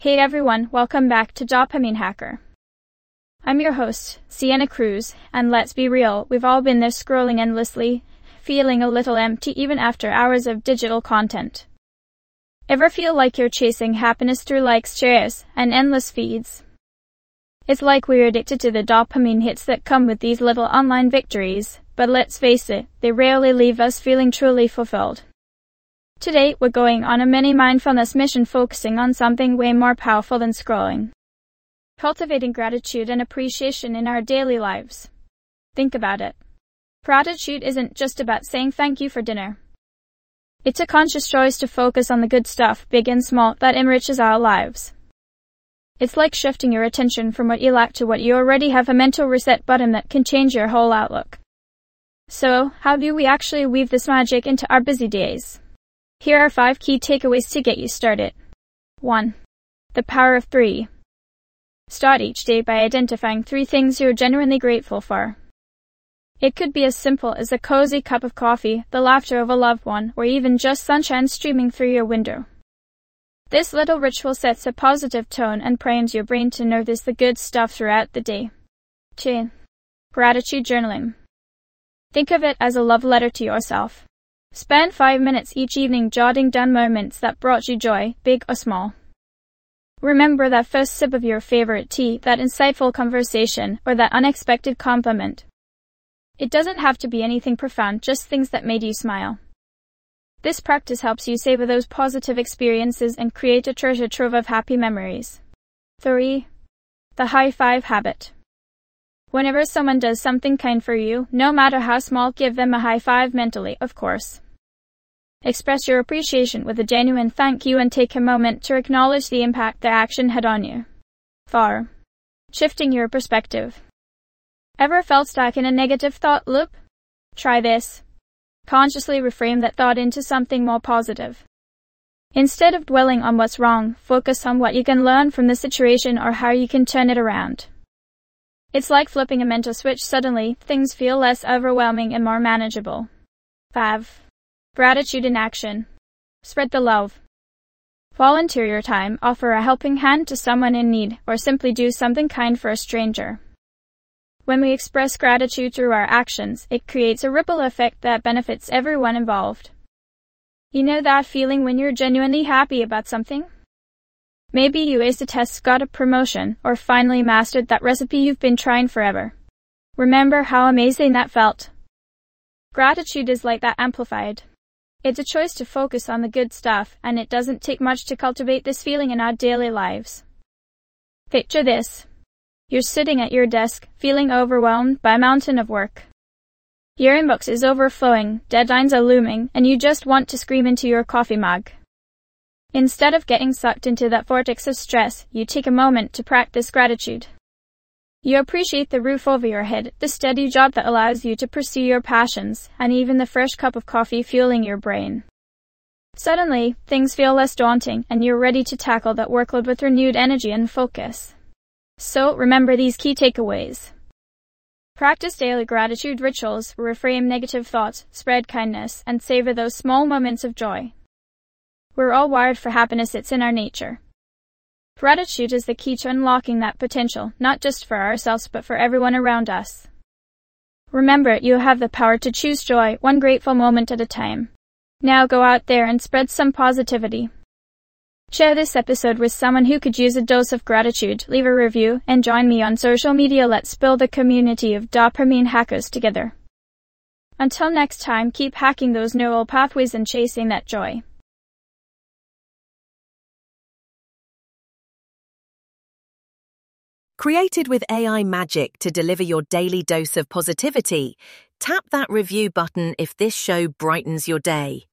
Hey everyone, welcome back to Dopamine Hacker. I'm your host, Sienna Cruz, and let's be real, we've all been there scrolling endlessly, feeling a little empty even after hours of digital content. Ever feel like you're chasing happiness through likes, shares, and endless feeds? It's like we're addicted to the dopamine hits that come with these little online victories, but let's face it, they rarely leave us feeling truly fulfilled. Today, we're going on a mini mindfulness mission focusing on something way more powerful than scrolling. Cultivating gratitude and appreciation in our daily lives. Think about it. Gratitude isn't just about saying thank you for dinner. It's a conscious choice to focus on the good stuff, big and small, that enriches our lives. It's like shifting your attention from what you lack to what you already have, a mental reset button that can change your whole outlook. So, how do we actually weave this magic into our busy days? Here are 5 key takeaways to get you started. 1. The power of 3. Start each day by identifying 3 things you're genuinely grateful for. It could be as simple as a cozy cup of coffee, the laughter of a loved one, or even just sunshine streaming through your window. This little ritual sets a positive tone and primes your brain to notice the good stuff throughout the day. 2. Gratitude journaling. Think of it as a love letter to yourself. Spend 5 minutes each evening jotting down moments that brought you joy, big or small. Remember that first sip of your favorite tea, that insightful conversation, or that unexpected compliment. It doesn't have to be anything profound, just things that made you smile. This practice helps you savor those positive experiences and create a treasure trove of happy memories. 3. The high five habit. Whenever someone does something kind for you, no matter how small, give them a high five mentally, of course. Express your appreciation with a genuine thank you and take a moment to acknowledge the impact their action had on you. 4. Shifting your perspective. Ever felt stuck in a negative thought loop? Try this. Consciously reframe that thought into something more positive. Instead of dwelling on what's wrong, focus on what you can learn from the situation or how you can turn it around. It's like flipping a mental switch. Suddenly, things feel less overwhelming and more manageable. 5. Gratitude in action. Spread the love. Volunteer your time, offer a helping hand to someone in need, or simply do something kind for a stranger. When we express gratitude through our actions, it creates a ripple effect that benefits everyone involved. You know that feeling when you're genuinely happy about something? Maybe you aced a test, got a promotion, or finally mastered that recipe you've been trying forever. Remember how amazing that felt? Gratitude is like that amplified. It's a choice to focus on the good stuff, and it doesn't take much to cultivate this feeling in our daily lives. Picture this. You're sitting at your desk, feeling overwhelmed by a mountain of work. Your inbox is overflowing, deadlines are looming, and you just want to scream into your coffee mug. Instead of getting sucked into that vortex of stress, you take a moment to practice gratitude. You appreciate the roof over your head, the steady job that allows you to pursue your passions, and even the fresh cup of coffee fueling your brain. Suddenly, things feel less daunting, and you're ready to tackle that workload with renewed energy and focus. So, remember these key takeaways. Practice daily gratitude rituals, reframe negative thoughts, spread kindness, and savor those small moments of joy. We're all wired for happiness, it's in our nature. Gratitude is the key to unlocking that potential, not just for ourselves but for everyone around us. Remember, you have the power to choose joy, one grateful moment at a time. Now go out there and spread some positivity. Share this episode with someone who could use a dose of gratitude, leave a review, and join me on social media. Let's build a community of dopamine hackers together. Until next time, keep hacking those neural pathways and chasing that joy. Created with AI magic to deliver your daily dose of positivity, tap that review button if this show brightens your day.